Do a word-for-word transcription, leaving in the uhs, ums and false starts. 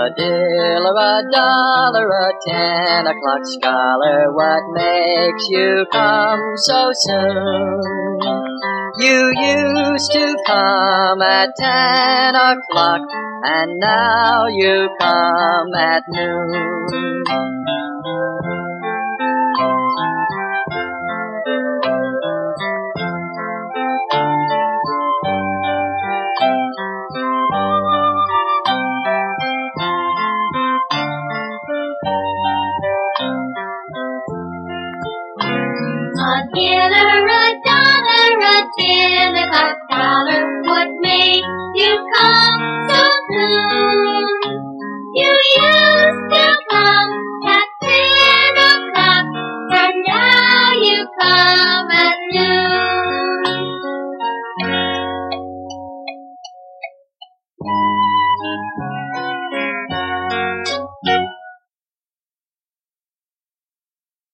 A deal or a dollar, a ten o'clock scholar, what makes you come so soon? You used to come at ten o'clock, and now you come at noon. A dealer, a dollar, a ten o'clock scholar, what made you come so soon? You used to come at ten o'clock, and now you come at noon.